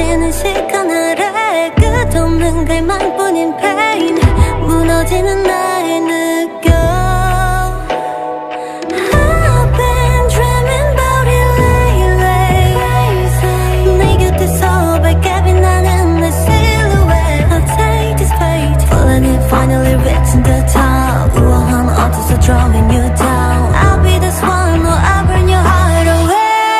흐려지는 시간 아래 끝없는 갈망뿐인 pain 무너지는 날 느껴 I've been dreaming about it lately 네 곁에서 밝게 빛나는 내 silhouette I'll take this fate Falling it finally reaching the top 우아한 어디서 drawing you down I'll be this one or I'll burn your heart away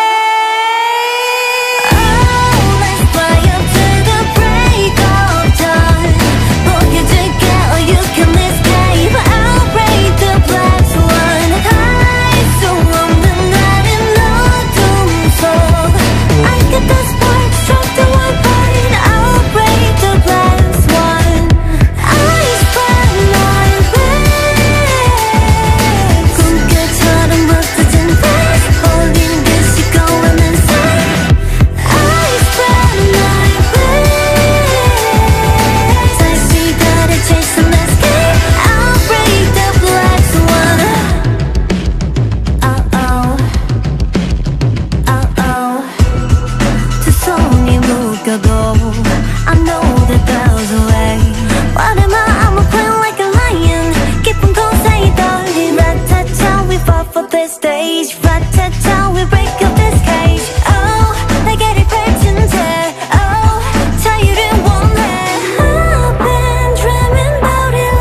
I know that there's a way What am I'm a queen like a lion 깊은 곳에 떨린 Rat-tat-tat, we fought for this stage Rat-tat-tat, we break up this cage Oh, 날개를 펼친 채 Oh, 자유를 원해 I've been dreaming about it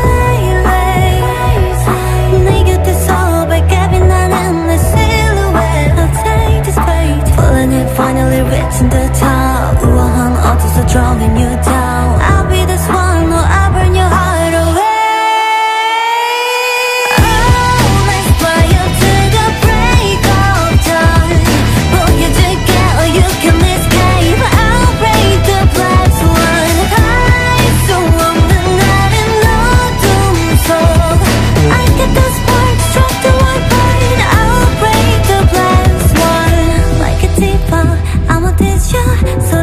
lately 네 곁에서 밝게 빛나는 내 silhouette I'll take this fate Falling it finally reaching the top 우아한 어디서 drawing you down I'll be this one or I'll burn your heart away Oh, let's fly up to the break of dawn 보여줄게 or you can escape I'll break the black swan 할 수 없는 나른 어둠 속 I get the spark, struck the one point I'll break the black swan Like a diva, I'm a diva